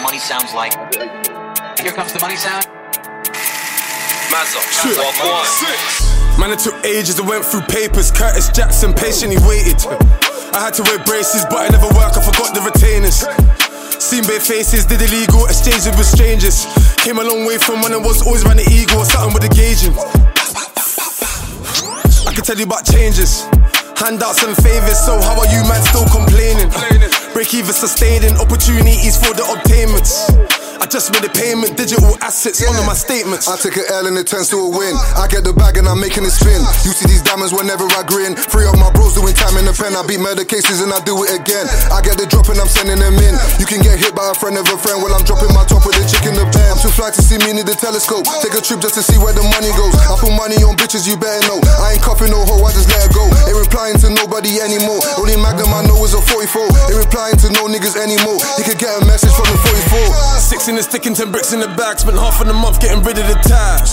money sounds like. Here comes the money sound. Man, it took ages, I went through papers. Curtis Jackson patiently waited. I had to wear braces, but it never worked, I forgot the retainers. Seen bare faces, did illegal exchanges with strangers. Came a long way from when I was always around the ego or something with the gauging. I can tell you about changes, handouts and favours, so how are you man still complaining? Break even sustaining, opportunities for the obtainments. I just made a payment, digital assets, under my statements. I take an L and it turns to a win. I get the bag and I'm making it spin. You see these diamonds whenever I grin. Three of my bros doing time in the pen. I beat murder cases and I do it again. I get the drop and I'm sending them in. You can get hit by a friend of a friend while I'm dropping my top with a chick in the pen. I'm too fly to see me, need the telescope. Take a trip just to see where the money goes. I put money on bitches, you better know. I ain't cuffing no hoe, I just let her go. Ain't replying to nobody anymore. Only Magnum I know is a 44. Ain't replying to no niggas anymore. You could get a message from the 44. 6 in the stick and 10 bricks in the bag. Spent half of the month getting rid of the tab.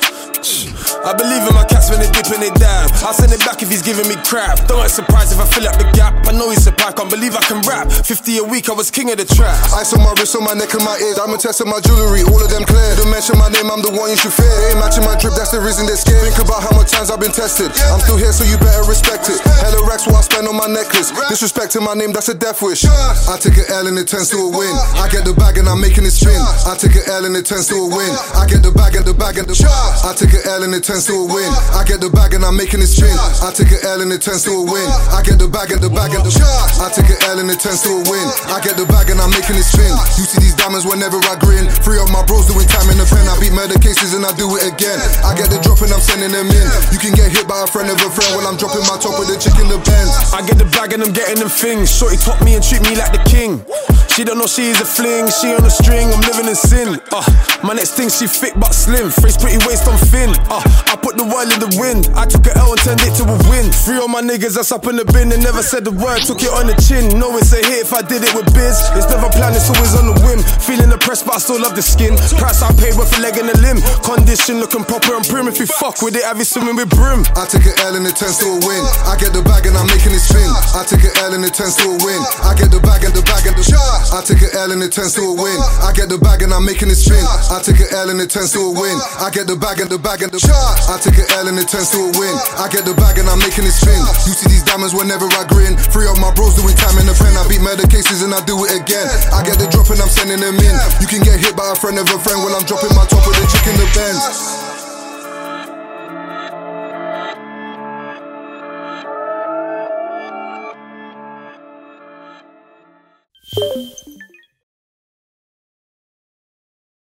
I believe in my cats when they dip and they dab. I'll send it back if he's giving me crap. Don't get surprised if I fill up the gap. I know he's surprised, can't believe I can rap. 50 a week, I was king of the trap. Ice on my wrist, on my neck and my ears. Diamond test on my jewelry, all of them clear. Don't mention my name, I'm the one you should fear. They ain't matching my drip, that's the reason they're scared. Think about how much times I've been tested. I'm still here, so you better respect it. Hello racks, what I spend on my necklace. Disrespecting my name, that's a death wish. I take an L and it turns to a win. I get the bag and I'm making it spin. I take an L and it turns to a win. I get the bag and the bag and the I take an L and it turns to a win. I get the bag and I'm making it spin. I take an L and it turns to a win. I get the bag and the bag and the I take an L and it turns to a win. I get the bag and I'm making it spin. You see these diamonds whenever I grin. Three of my bros doing time in the pen. I beat murder cases and I do it again. I get the drop and I'm sending them in. You can get hit by a friend of a friend while I'm dropping my top with the chick in the Benz. I get the bag and I'm getting them things. Shorty taught me and treat me like the king. She don't know she is a fling, she on a string, I'm living in sin. My next thing, she thick but slim, face pretty, waist on thin. I put the world in the wind, I took an L and turned it to a win. Three of my niggas that's up in the bin, they never said the word, took it on the chin. No, it's a hit if I did it with biz. It's never planned, it's always on the whim. Feeling oppressed but I still love the skin. Price I paid worth a leg and a limb. Condition looking proper and prim. If you fuck with it, have you swimming with brim. I take an L and it turns to a win. I get the bag and I'm making it spin. I take an L and it turns to a win. I get the bag and the bag and the I take an L and it turns to a win. I get the bag and I'm making it spin. I take an L and it turns to a win. I get the bag and the bag and the I take an L and it turns to a win. I get the bag and I'm making it spin. You see these diamonds whenever I grin. Three of my bros doing time in the pen. I beat murder cases and I do it again. I get the drop and I'm sending them in. You can get hit by a friend of a friend while I'm dropping my top with the chick in the Benz.